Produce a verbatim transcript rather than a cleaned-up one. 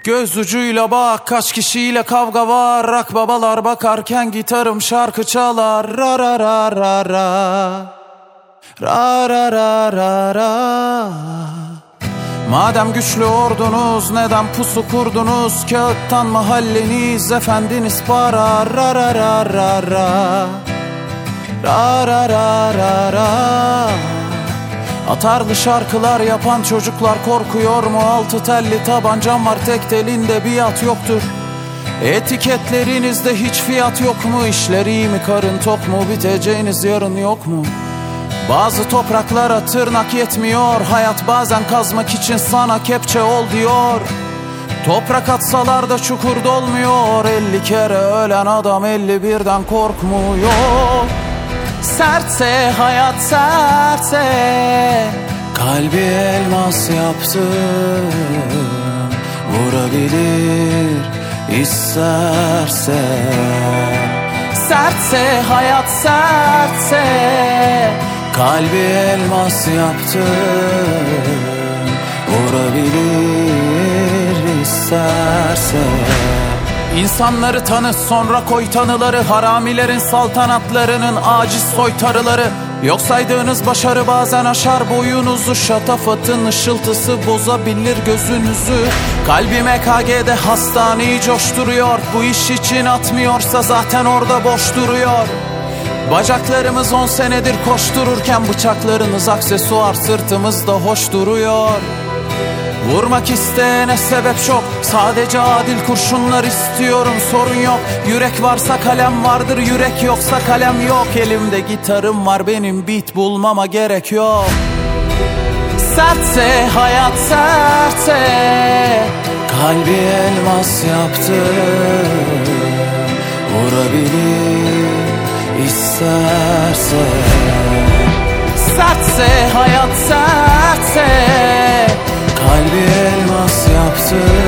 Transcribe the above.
Göz ucuyla bak, kaç kişiyle kavga var. Akbabalar bakarken gitarım şarkı çalar. Ra ra ra ra ra Ra ra ra ra ra. Madem güçlü ordunuz, neden pusu kurdunuz? Kağıttan mahalleniz, efendiniz para. Ra ra ra ra ra Ra ra ra ra ra. Atarlı şarkılar yapan çocuklar korkuyor mu? Altı telli tabancam var, tek telinde biat yoktur. Etiketlerinizde hiç fiyat yok mu? İşler iyi mi, karın tok mu? Biteceğiniz yarın yok mu? Bazı topraklara tırnak yetmiyor. Hayat bazen kazmak için sana kepçe ol diyor. Toprak atsalar da çukur dolmuyor. Elli kere ölen adam elli birden korkmuyor. Sertse hayat, sertse kalbi elmas yaptım. Vurabilir isterse. Sertse hayat, sertse kalbi elmas yaptım. Vurabilir isterse. İnsanları tanı, sonra koy tanıları. Haramilerin saltanatlarının aciz soytarıları. Yok saydığınız başarı bazen aşar boyunuzu. Şatafatın ışıltısı bozabilir gözünüzü. Kalbim E K G'de hastaneyi coşturuyor. Bu iş için atmıyorsa zaten orada boş duruyor. Bacaklarımız on senedir koştururken bıçaklarınız aksesuar sırtımızda hoş duruyor. Vurmak isteyene sebep çok, sadece adil kurşunlar istiyorum, sorun yok. Yürek varsa kalem vardır, yürek yoksa kalem yok. Elimde gitarım var benim, beat bulmama gerek yok. Sertse hayat, sertse kalbi elmas yaptım. Vurabilir isterse. Sertse hayat, sertse kalbi elmas yaptım.